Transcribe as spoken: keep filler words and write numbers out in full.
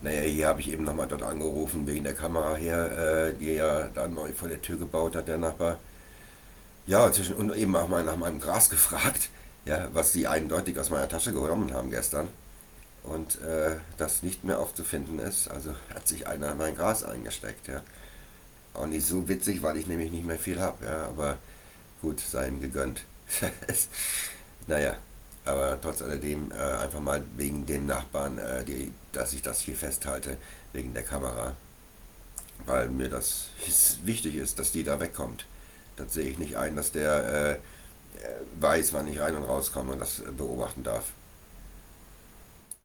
Naja, hier habe ich eben nochmal dort angerufen wegen der Kamera hier, äh, die er da neu vor der Tür gebaut hat, der Nachbar. Ja, zwischen, und eben auch mal nach meinem Gras gefragt, ja, was sie eindeutig aus meiner Tasche genommen haben gestern. Und äh, das nicht mehr aufzufinden ist. Also hat sich einer in mein Gras eingesteckt, ja. Auch nicht so witzig, weil ich nämlich nicht mehr viel habe, ja, aber gut, sei ihm gegönnt. Naja, aber trotz alledem äh, einfach mal wegen den Nachbarn, äh, die, dass ich das hier festhalte, wegen der Kamera, weil mir das wichtig ist, dass die da wegkommt. Das sehe ich nicht ein, dass der äh, weiß, wann ich rein und rauskomme und das äh, beobachten darf.